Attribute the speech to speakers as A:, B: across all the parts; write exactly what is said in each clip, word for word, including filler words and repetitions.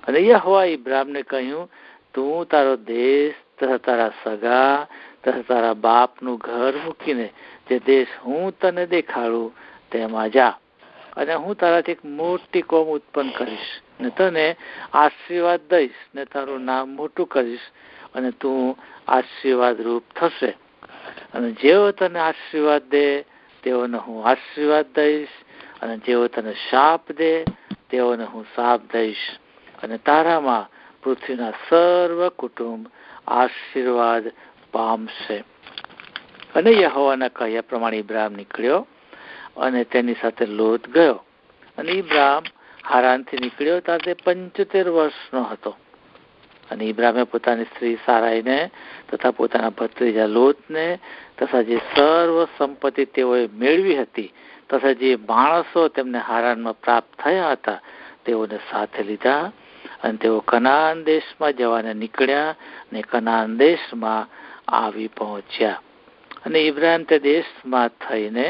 A: અને યહોવા ઇબ્રામને કહ્યું, તું તારો દેશ તથા તારા સગા તથા તારા બાપનું ઘર મૂકીને જે દેશ હું તને દેખાડું તેમાં જા, અને હું તારાથી એક મોટી કોમ ઉત્પન્ન કરીશ ને તને આશીર્વાદ દઈશ ને તારું નામ મોટું કરીશ અને તું આશીર્વાદ રૂપ થશે. અને જેઓ તને આશીર્વાદ દે તેઓને હું આશીર્વાદ દઈશ, અને જેઓ તને શાપ દે તેઓને હું શાપ દઈશ. અને તારામાં પૃથ્વીના સર્વ કુટુંબ આશીર્વાદ પામશે. અને યહોવાના કહ્યા પ્રમાણે ઇબ્રાહિમ નીકળ્યો અને તેની સાથે લોત ગયો. અને ઇબ્રાહિમ હારાનથી નીકળ્યો ત્યારે તે પંચોતેર વર્ષનો હતો. અને ઇબ્રાહિમે પોતાની સ્ત્રી સારાઈને તથા પોતાના ભત્રીજા લોતને તથા જે સર્વ સંપત્તિ તેઓએ મેળવી હતી તથા જે માણસો તેમને હારાનમાં પ્રાપ્ત થયા હતા તેઓને સાથે લીધા, અને તેઓ કનાન દેશમાં જવાને નીકળ્યા ને કનાન દેશમાં આવી પહોંચ્યા. અને ઇબ્રાહિમ તે દેશમાં થઈને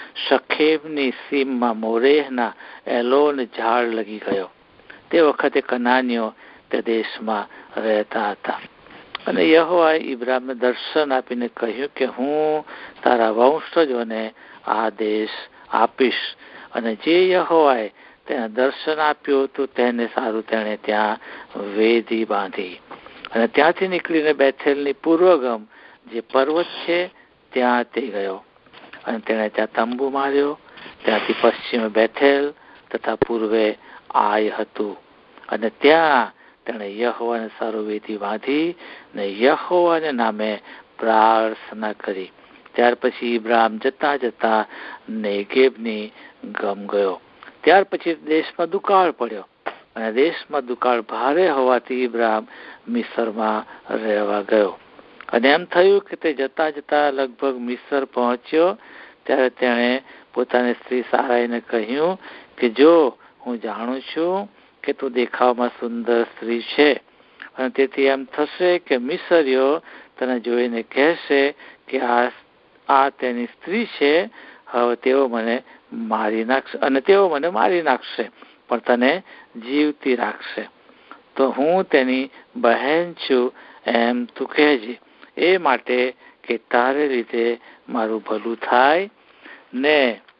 A: શખેમની સીમમાં મોરેહના એલોન ઝાડ લગી ગયો. તે વખતે કનાનીઓ તે દેશમાં રહેતા હતા. અને યહોવાએ ઇબ્રાહિમને દર્શન આપીને કહ્યું કે હું તારા વંશજોને આ દેશ આપીશ. અને જે યહોવાએ તેને દર્શન આપ્યું હતું તેને સારું તેણે ત્યાં વેદી બાંધી. અને ત્યાંથી નીકળીને બેથેલની પૂર્વગમ જે પર્વત છે ત્યાં તે ગયો, અને તેણે ત્યાં તંબુ માર્યો. ત્યાંથી પશ્ચિમે બેથેલ તથા પૂર્વે આય હતું, અને ત્યાં તેણે યહોવાને સારું વેદી બાંધી ને યહોવાને નામે પ્રાર્થના કરી. ત્યાર પછી ઇબ્રાહિમ જતા જતા નેગેબની ગમ ગયો. ત્યાર પછી દેશમાં દુકાળ પડ્યો, અને દેશમાં દુકાળ ભારે હોવાથી ઇબ્રાહિમ મિસરમાં રહેવા ગયો. અને એમ થયું કે તે જતા જતા લગભગ મિસર પહોંચ્યો ત્યારે તેણે પોતાની સ્ત્રી સારાઈને કહ્યું કે જો હું જાણું છું કે તું દેખાવમાં સુંદર સ્ત્રી છે, અને તેથી એમ થશે કે મિસરીઓ તને જોઈને કહેશે કે આ આ તેની સ્ત્રી છે, હવે તેઓ મને મારી નાખશે અને તેઓ મને મારી નાખશે પણ તને જીવતી રાખશે. તો હું તેની બહેન છું એમ તું કહેજે, એ માટે કે તારે લીધે મારું ભલું થાય ને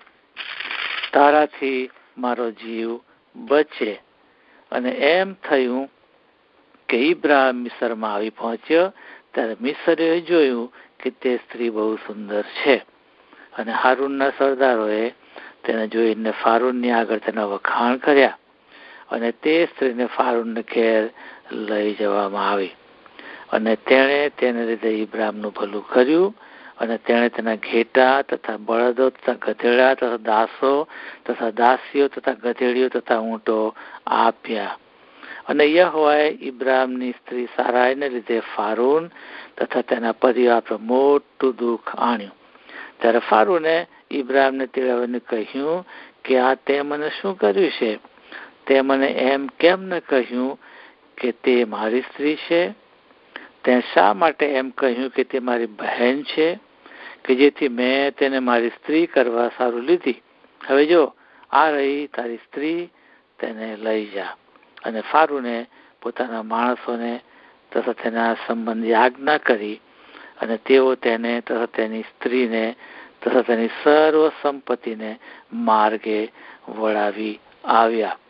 A: તારાથી મારો જીવ બચે. અને એમ થયું કે ઇબ્રાહિમ મિસરમાં આવી પહોંચ્યો ત્યારે મિસરીઓએ જોયું કે તે સ્ત્રી બહુ સુંદર છે. અને હારૂનના સરદારોએ તેને જોઈને ફારૂનની આગળ તેના વખાણ કર્યા, અને તે સ્ત્રીને ફારૂનને ઘેર લઈ જવામાં આવી. અને તેણે તેને લીધે ઇબ્રાહિમનું ભલું કર્યું, અને તેણે તેના ઘેટા તથા બળદો તથા ગધેડા તથા દાસો તથા દાસીઓ તથા ગધેડીઓ તથા ઊંટો આપ્યા. અને યહોવાએ ઇબ્રાહિમની સ્ત્રી સારાઈને લીધે ફારૂન તથા તેના પરિવાર પર મોટું દુઃખ આણ્યું. ત્યારે ફારૂને ઇબ્રાહિમને તેડાવીને કહ્યું કે આ તે મને શું કર્યું છે? તે મને એમ કેમ ન કહ્યું કે તે મારી સ્ત્રી છે? તે શા માટે એમ કહ્યું કે તે મારી બહેન છે, કે જેથી મેં તેને મારી સ્ત્રી કરવા સારું લીધી? હવે જો આ રહી તારી સ્ત્રી, તેને લઈ જા. અને ફારૂને પોતાના માણસોને તથા તેના સંબંધી આજ્ઞા કરી, અને તેઓ તેને તથા તેની સ્ત્રીને તથા તેની સર્વ સંપત્તિને માર્ગે વળાવી આવ્યા.